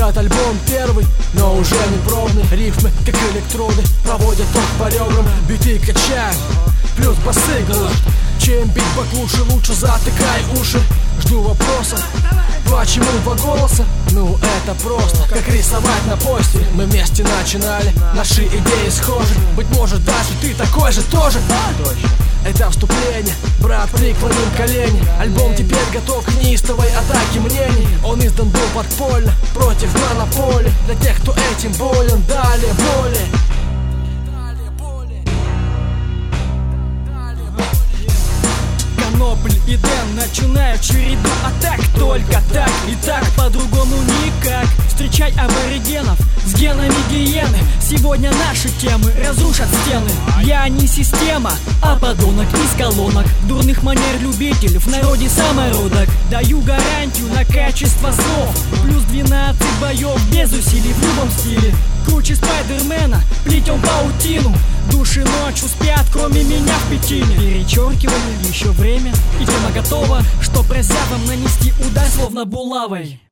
Этот альбом первый, но уже не пробный. Рифмы, как электроды, проводят ток по ребрам. Биты качаем, плюс басы глушат. Чем битбок лучше затыкай уши. Жду вопросов, почему два голоса? Ну это просто, как рисовать на постере. Мы вместе начинали, наши идеи схожи. Быть может даже ты такой же тоже. Это вступление, брат, преклоним колени. Альбом теперь готов к неистовой атаке мнений. Он издан был подпольно, против монополии. Для тех, кто этим болен, далее более. Конопль и Дэн начинают череду атак. Только так и так, по-другому никак. Встречай аборигенов с генами гиены. Сегодня наши темы разрушат стены. Я не система, а подонок из колонок. Дурных манер любитель, в народе самородок. Даю гарантию на качество слов. Плюс 12 боев без усилий в любом стиле. Круче Спайдермена, плетем паутину. Души ночью спят, кроме меня в пятине. Перечеркивание, еще время, и тема готова. Что просят вам нанести удар, словно булавой.